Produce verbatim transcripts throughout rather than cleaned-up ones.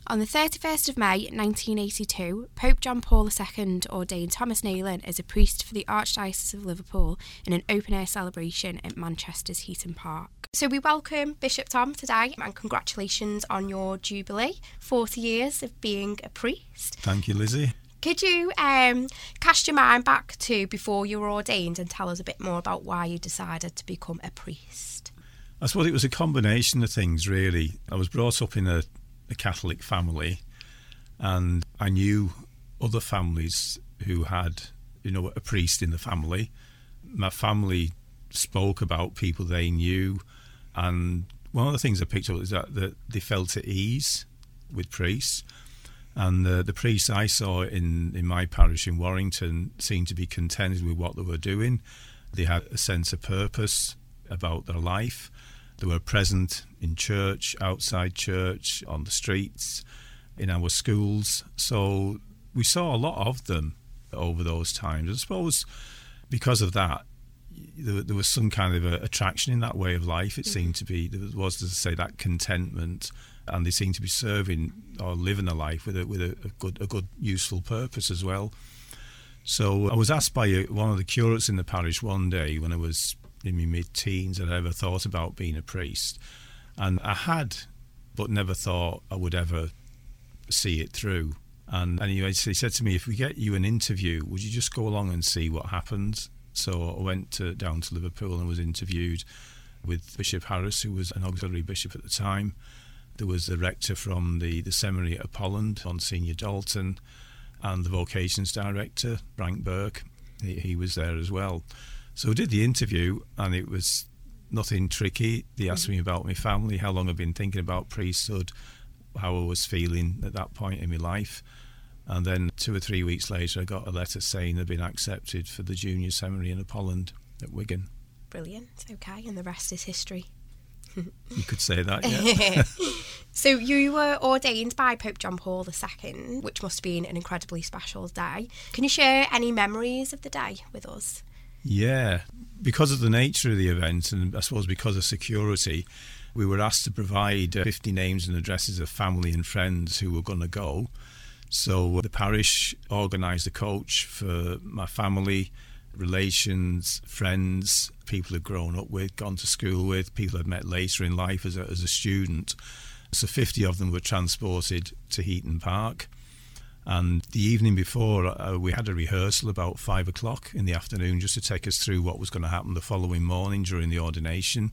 On the thirty-first of May nineteen eighty-two, Pope John Paul the Second ordained Thomas Nayland as a priest for the Archdiocese of Liverpool in an open-air celebration at Manchester's Heaton Park. So we welcome Bishop Tom today, and congratulations on your jubilee, forty years of being a priest. Thank you, Lizzie. Could you um, cast your mind back to before you were ordained and tell us a bit more about why you decided to become a priest? I suppose it was a combination of things, really. I was brought up in a, a Catholic family, and I knew other families who had, you know, a priest in the family. My family spoke about people they knew, and one of the things I picked up is that, that they felt at ease with priests. And uh, the priests I saw in, in my parish in Warrington seemed to be contented with what they were doing. They had a sense of purpose about their life. They were present in church, outside church, on the streets, in our schools. So we saw a lot of them over those times. I suppose because of that, there, there was some kind of a attraction in that way of life. It seemed to be, there was, as I say, that contentment, and they seemed to be serving or living a life with a, with a, a good, a good, useful purpose as well. So I was asked by one of the curates in the parish one day when I was in my mid-teens had I ever thought about being a priest. And I had, but never thought I would ever see it through. And, and he, he said to me, if we get you an interview, would you just go along and see what happens? So I went to, down to Liverpool and was interviewed with Bishop Harris, who was an auxiliary bishop at the time. There was the rector from the, the seminary at Polland, Monsignor Dalton, and the vocations director, Frank Burke. He, he was there as well. So I did the interview, and it was nothing tricky. They asked me about my family, how long I've been thinking about priesthood, how I was feeling at that point in my life. And then two or three weeks later, I got a letter saying I'd been accepted for the junior seminary in Polland at Wigan. Brilliant. Okay, and the rest is history. You could say that, yeah. So you were ordained by Pope John Paul the Second, which must have been an incredibly special day. Can you share any memories of the day with us? Yeah, because of the nature of the event, and I suppose because of security, we were asked to provide fifty names and addresses of family and friends who were going to go. So the parish organised a coach for my family, relations, friends, people I'd grown up with, gone to school with, people I'd met later in life as a, as a student. So fifty of them were transported to Heaton Park. And the evening before, uh, we had a rehearsal about five o'clock in the afternoon just to take us through what was going to happen the following morning during the ordination.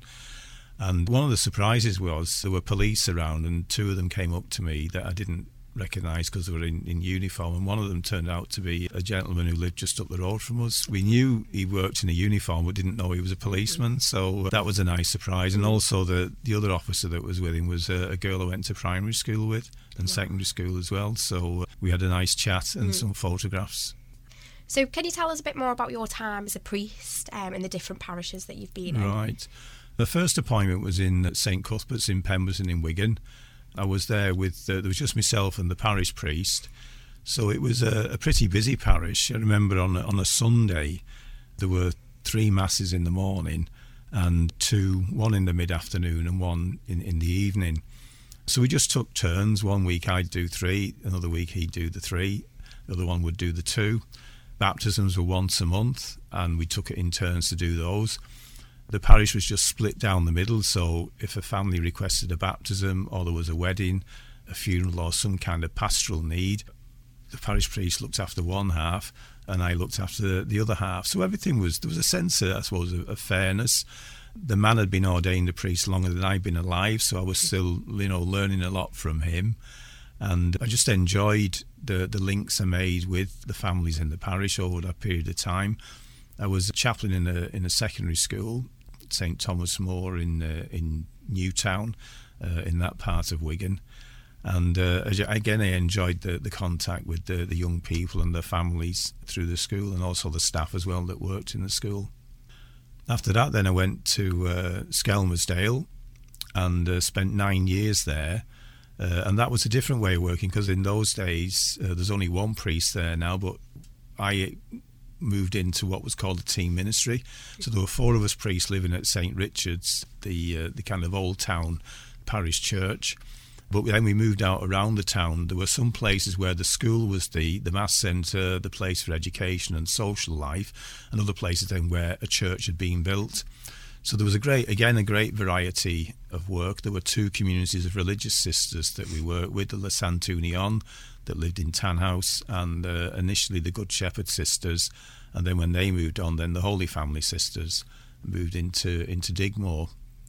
And one of the surprises was there were police around, and two of them came up to me that I didn't recognise because they were in, in uniform, and one of them turned out to be a gentleman who lived just up the road from us. We knew he worked in a uniform but didn't know he was a policeman, so that was a nice surprise. And also the, the other officer that was with him was a, a girl I went to primary school with and wow. secondary school as well, so we had a nice chat and mm. some photographs. So can you tell us a bit more about your time as a priest um, in the different parishes that you've been in? Right. The first appointment was in St Cuthbert's in Pemberton in Wigan. I was there with, uh, there was just myself and the parish priest. So it was a, a pretty busy parish. I remember on a, on a Sunday, there were three masses in the morning and two, one in the mid-afternoon and one in, in the evening. So we just took turns. One week I'd do three, another week he'd do the three, the other one would do the two. Baptisms were once a month, and we took it in turns to do those. The parish was just split down the middle, so if a family requested a baptism or there was a wedding, a funeral or some kind of pastoral need, the parish priest looked after one half and I looked after the other half. So everything was, there was a sense of, I suppose, of, of fairness. The man had been ordained a priest longer than I'd been alive, so I was still, you know, learning a lot from him. And I just enjoyed the, the links I made with the families in the parish over that period of time. I was a chaplain in a, in a secondary school, St Thomas More in uh, in Newtown, uh, in that part of Wigan, and uh, again I enjoyed the, the contact with the, the young people and their families through the school, and also the staff as well that worked in the school. After that, then I went to uh, Skelmersdale and uh, spent nine years there, uh, and that was a different way of working because in those days uh, there's only one priest there now, but I moved into what was called a team ministry. So there were four of us priests living at Saint Richard's, the uh, the kind of old town parish church, But then we moved out around the town. There were some places where the school was the, the mass centre, the place for education and social life, and other places then where a church had been built. So there was a great, again, a great variety of work. There were two communities of religious sisters that we worked with, the La Sant'Union that lived in Tanhouse, and uh, initially the Good Shepherd sisters, and then when they moved on, then the Holy Family sisters moved into into Digmore.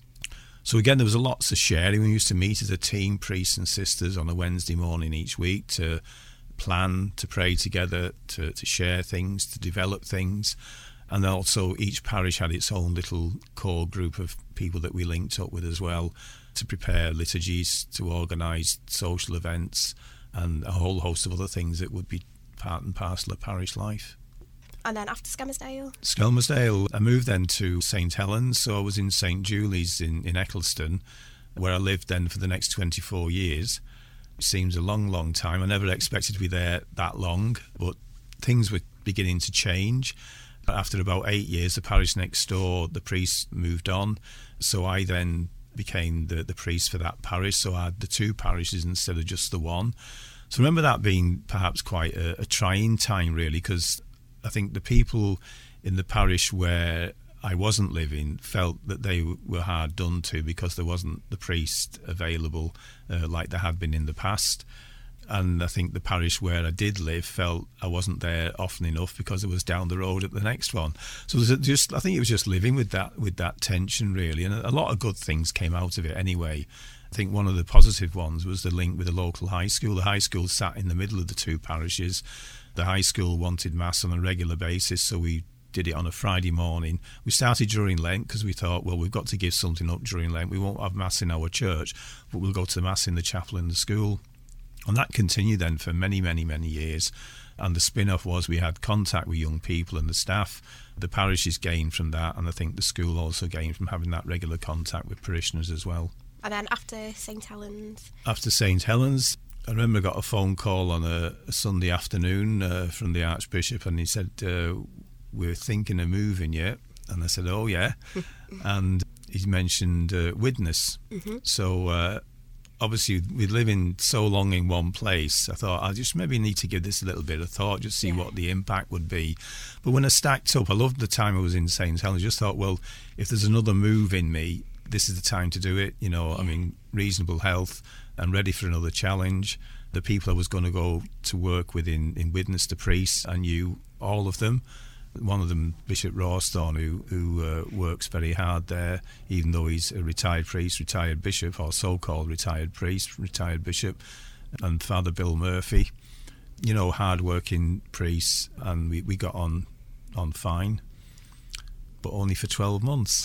So again, there was lots of sharing. We used to meet as a team, priests and sisters, on a Wednesday morning each week to plan, to pray together, to, to share things, to develop things. And also each parish had its own little core group of people that we linked up with as well, to prepare liturgies, to organise social events, and a whole host of other things that would be part and parcel of parish life. And then after Skelmersdale? Skelmersdale, I moved then to Saint Helens, so I was in Saint Julie's in, in Eccleston, where I lived then for the next twenty-four years. It seems a long, long time. I never expected to be there that long, but things were beginning to change. After about eight years, the parish next door, the priest moved on, so I then became the, the priest for that parish, so I had the two parishes instead of just the one. So I remember that being perhaps quite a, a trying time, really, because I think the people in the parish where I wasn't living felt that they were hard done to because there wasn't the priest available uh, like there had been in the past. And I think the parish where I did live felt I wasn't there often enough because it was down the road at the next one. So it was just, I think it was just living with that with that tension, really. And a lot of good things came out of it anyway. I think one of the positive ones was the link with the local high school. The high school sat in the middle of the two parishes. The high school wanted Mass on a regular basis, so we did it on a Friday morning. We started during Lent because we thought, well, we've got to give something up during Lent. We won't have Mass in our church, but we'll go to the Mass in the chapel in the school. And that continued then for many, many, many years. And the spin-off was we had contact with young people and the staff. The parishes gained from that, and I think the school also gained from having that regular contact with parishioners as well. And then after Saint Helens? After Saint Helens, I remember I got a phone call on a, a Sunday afternoon uh, from the Archbishop, and he said, uh, we're thinking of moving you. And I said, oh, yeah. And he mentioned uh, Widnes. Mm-hmm. So uh, obviously, with living so long in one place, I thought I just maybe need to give this a little bit of thought, just see yeah. what the impact would be. But when I stacked up, I loved the time I was in Saint Helens. I just thought, well, if there's another move in me, this is the time to do it. You know, yeah. I mean, reasonable health and ready for another challenge. The people I was going to go to work with in, in Widnes, the priests, I knew all of them. One of them, Bishop Rawsthorne, who, who uh, works very hard there, even though he's a retired priest, retired bishop, or so-called retired priest, retired bishop, and Father Bill Murphy. You know, hard-working priests, and we, we got on on fine. But only for twelve months.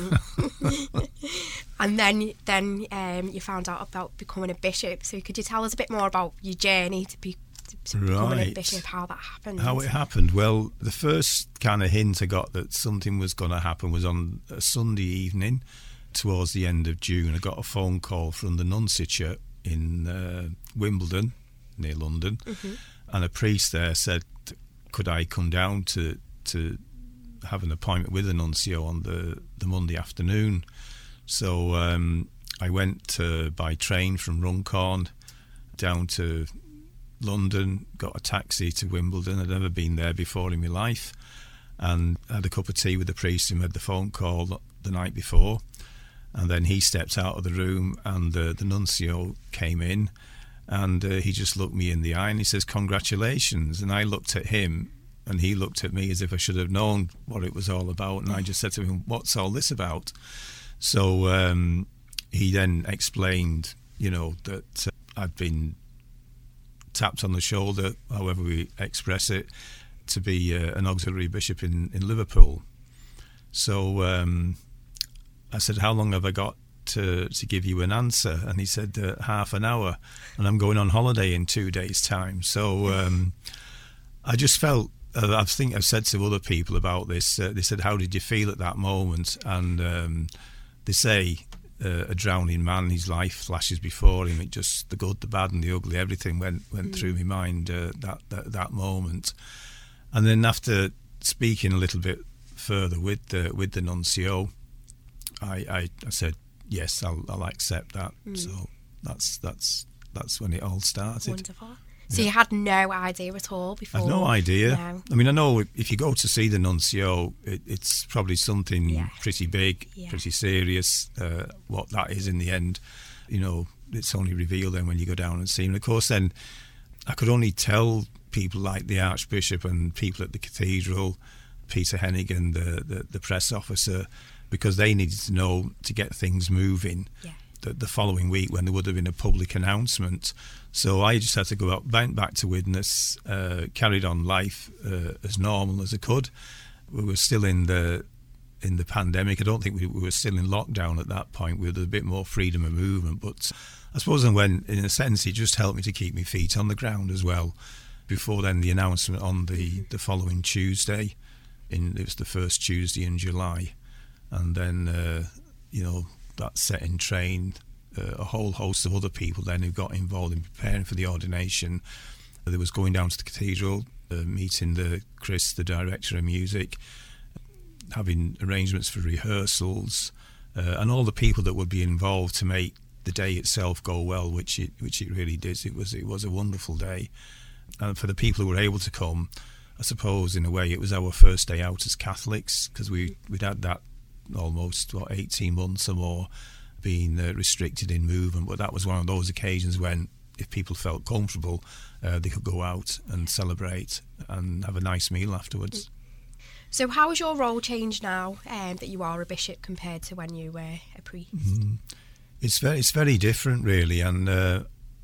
And then then um, you found out about becoming a bishop. So could you tell us a bit more about your journey to, be, to becoming right. a bishop, how that happened? How it happened? Well, the first kind of hint I got that something was going to happen was on a Sunday evening towards the end of June. I got a phone call from the nunciature in uh, Wimbledon, near London, mm-hmm. and a priest there said, could I come down to... to have an appointment with the nuncio on the, the Monday afternoon. So um, I went uh, by train from Runcorn down to London, got a taxi to Wimbledon. I'd never been there before in my life, and had a cup of tea with the priest who made the phone call the night before. And then he stepped out of the room, and uh, the nuncio came in, and uh, he just looked me in the eye and he says, congratulations. And I looked at him, and he looked at me as if I should have known what it was all about. And I just said to him, what's all this about? So um, he then explained, you know, that uh, I'd been tapped on the shoulder, however we express it, to be uh, an auxiliary bishop in, in Liverpool. So um, I said, how long have I got to, to give you an answer? And he said, uh, half an hour. And I'm going on holiday in two days' time. So um, I just felt, I think I've said to other people about this, uh, they said, how did you feel at that moment? And um, they say uh, a drowning man, his life flashes before him. It just, the good, the bad and the ugly, everything went went mm. through my mind uh, that, that that moment. And then after speaking a little bit further with the, with the nuncio, I, I, I said, yes, I'll, I'll accept that. Mm. So that's that's that's when it all started. Wonderful. So you had no idea at all before? I had no idea. No. I mean, I know if you go to see the nuncio, it, it's probably something Yeah. pretty big, Yeah. pretty serious. Uh, what that is in the end, you know, it's only revealed then when you go down and see him. And of course, then I could only tell people like the Archbishop and people at the cathedral, Peter Hennigan, the, the, the press officer, because they needed to know to get things moving. Yeah. The, the following week when there would have been a public announcement. So I just had to go out, went back to Widnes, uh, carried on life uh, as normal as I could. We were still in the in the pandemic. I don't think we, we were still in lockdown at that point. We had a bit more freedom of movement. But I suppose and when, in a sense, it just helped me to keep my feet on the ground as well. Before then, the announcement on the, the following Tuesday, in it was the first Tuesday in July. And then, uh, you know, that set in train uh, a whole host of other people then who got involved in preparing for the ordination. There was going down to the cathedral, uh, meeting the Chris, the director of music, having arrangements for rehearsals, uh, and all the people that would be involved to make the day itself go well, which it which it really did. It was it was a wonderful day, and for the people who were able to come, I suppose in a way it was our first day out as Catholics, because we we'd had that almost what eighteen months or more being uh, restricted in movement, but that was one of those occasions when if people felt comfortable uh, they could go out and celebrate and have a nice meal afterwards. So how has your role changed now um, that you are a bishop compared to when you were a priest? Mm-hmm. It's very it's very different really, and uh,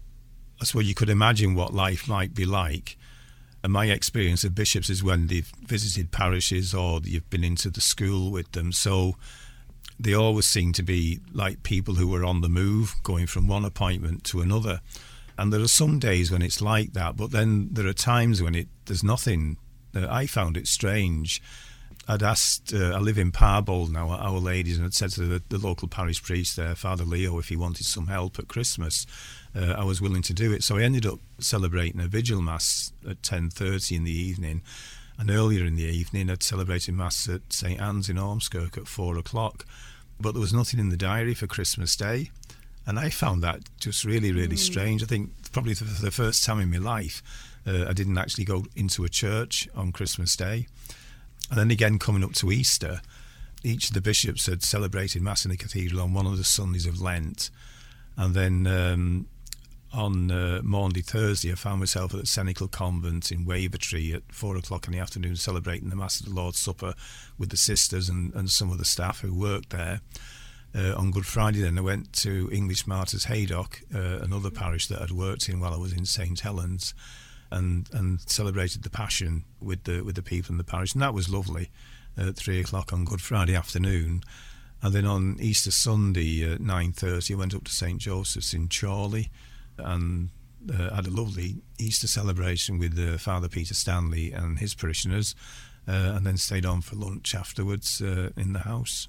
I suppose you could imagine what life might be like. And my experience of bishops is when they've visited parishes or you've been into the school with them. So they always seem to be like people who are on the move, going from one appointment to another. And there are some days when it's like that, but then there are times when it there's nothing. Uh, I found it strange. I'd asked, uh, I live in Parbold now, at Our Ladies, and I'd said to the, the local parish priest there, Father Leo, if he wanted some help at Christmas, uh, I was willing to do it. So I ended up celebrating a vigil mass at ten thirty in the evening, and earlier in the evening I'd celebrated mass at St Anne's in Ormskirk at four o'clock, but there was nothing in the diary for Christmas Day, and I found that just really, really mm. strange. I think probably for the first time in my life uh, I didn't actually go into a church on Christmas Day. And then again, coming up to Easter, each of the bishops had celebrated Mass in the cathedral on one of the Sundays of Lent. And then um, on uh, Maundy Thursday, I found myself at the Cenacle Convent in Wavertree at four o'clock in the afternoon celebrating the Mass of the Lord's Supper with the sisters and, and some of the staff who worked there. Uh, on Good Friday then I went to English Martyrs Haydock, uh, another parish that I'd worked in while I was in St Helens, and and celebrated the Passion with the with the people in the parish, and that was lovely at three o'clock on Good Friday afternoon. And then on Easter Sunday at nine thirty I went up to St Joseph's in Chorley and uh, had a lovely Easter celebration with uh, Father Peter Stanley and his parishioners, uh, and then stayed on for lunch afterwards uh, in the house.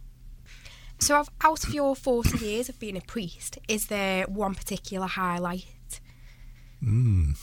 So out of your forty years of being a priest, is there one particular highlight? Mm.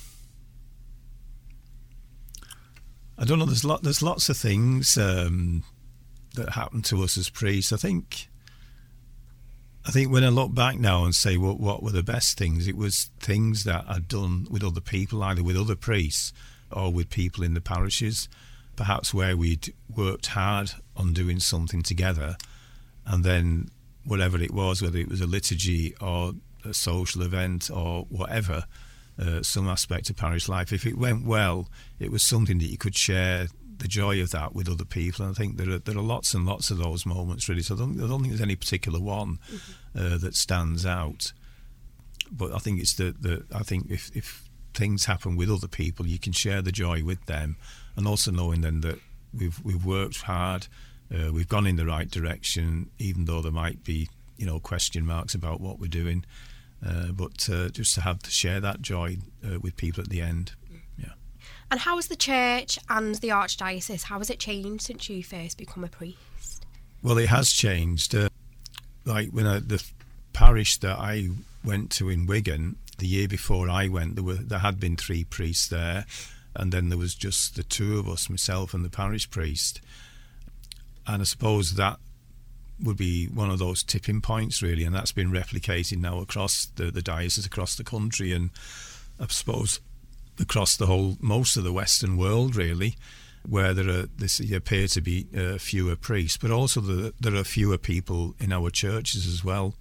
I don't know. There's lot. There's lots of things um, that happen to us as priests. I think. I think when I look back now and say what what were the best things, it was things that I'd done with other people, either with other priests or with people in the parishes, perhaps where we'd worked hard on doing something together, and then whatever it was, whether it was a liturgy or a social event or whatever. Uh, some aspect of parish life, if it went well, it was something that you could share the joy of that with other people. And I think there are there are lots and lots of those moments really. So I don't, I don't think there's any particular one mm-hmm. uh, that stands out. But I think it's the, the I think if, if things happen with other people, you can share the joy with them, and also knowing then that we've we've worked hard, uh, we've gone in the right direction, even though there might be you know question marks about what we're doing. Uh, but uh, just to have to share that joy uh, with people at the end, yeah. And how has the church and the archdiocese, how has it changed since you first become a priest? Well, it has changed. Uh, like when I, the parish that I went to in Wigan, the year before I went, there were there had been three priests there, and then there was just the two of us, myself and the parish priest. And I suppose that would be one of those tipping points, really, and that's been replicated now across the, the diocese, across the country, and I suppose across the whole, most of the Western world, really, where there are this appear to be uh, fewer priests, but also the, there are fewer people in our churches as well.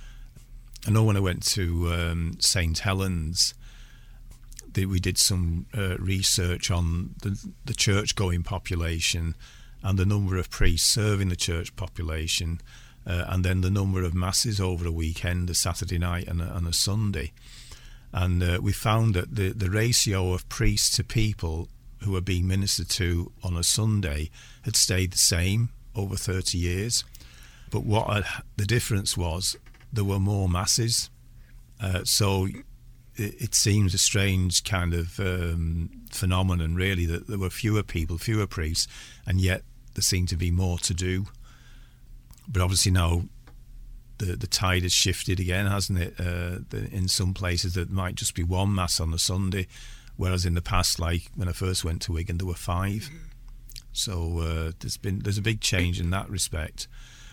I know when I went to um, Saint Helens, the, we did some uh, research on the, the church-going population and the number of priests serving the church population, uh, and then the number of masses over a weekend, a Saturday night and a, and a Sunday. And uh, we found that the, the ratio of priests to people who were being ministered to on a Sunday had stayed the same over thirty years. But what had, the difference was there were more masses. Uh, so it, it seems a strange kind of um, phenomenon, really, that there were fewer people, fewer priests, and yet there seemed to be more to do. But obviously now the the tide has shifted again, hasn't it? Uh, the, in some places there might just be one mass on a Sunday, whereas in the past, like when I first went to Wigan, there were five. So uh, there's been there's a big change in that respect.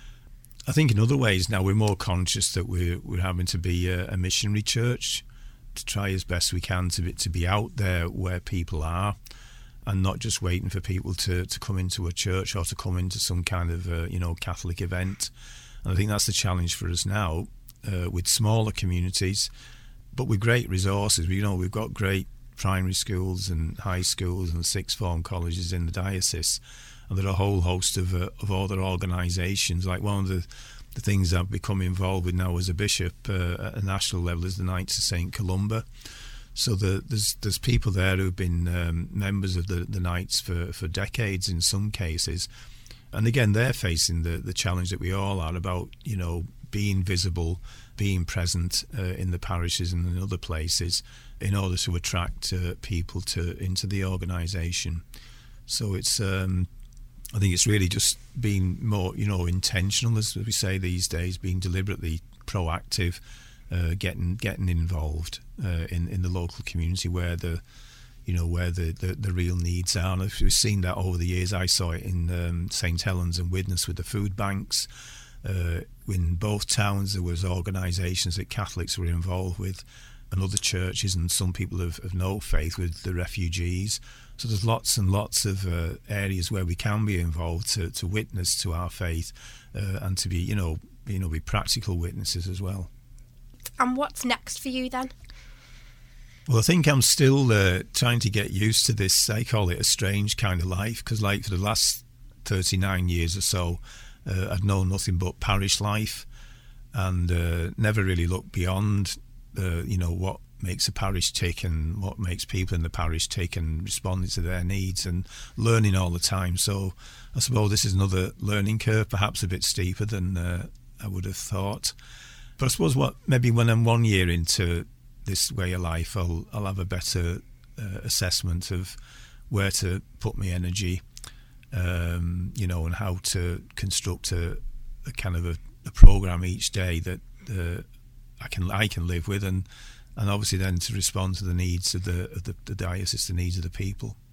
I think in other ways now we're more conscious that we're we're having to be a, a missionary church, to try as best we can to be, to be out there where people are, and not just waiting for people to, to come into a church or to come into some kind of uh, you know Catholic event. And I think that's the challenge for us now, uh, with smaller communities, but with great resources. You know, we've got great primary schools and high schools and sixth form colleges in the diocese, and there are a whole host of uh, of other organisations. Like one of the, the things I've become involved with now as a bishop uh, at a national level is the Knights of Saint Columba. So the, there's there's people there who've been um, members of the, the Knights for, for decades in some cases, and again they're facing the, the challenge that we all are about, you know, being visible, being present uh, in the parishes and in other places in order to attract uh, people to into the organisation. So it's um, I think it's really just being more, you know, intentional, as we say these days, being deliberately proactive. Uh, getting getting involved uh, in in the local community where the you know where the, the, the real needs are. And we've seen that over the years. I saw it in um, Saint Helens and Widnes with the food banks. Uh, in both towns there was organisations that Catholics were involved with, and other churches and some people of, of no faith with the refugees. So there's lots and lots of uh, areas where we can be involved to, to witness to our faith uh, and to be you know you know be practical witnesses as well. And what's next for you then? Well, I think I'm still uh, trying to get used to this. I call it a strange kind of life, because like for the last thirty-nine years or so, uh, I'd known nothing but parish life, and uh, never really looked beyond, uh, you know, what makes a parish tick and what makes people in the parish tick, and responding to their needs and learning all the time. So I suppose this is another learning curve, perhaps a bit steeper than uh, I would have thought. But I suppose what maybe when I'm one year into this way of life, I'll I'll have a better uh, assessment of where to put my energy, um, you know, and how to construct a, a kind of a, a program each day that uh, I can I can live with, and and obviously then to respond to the needs of the of the, the diocese, the needs of the people.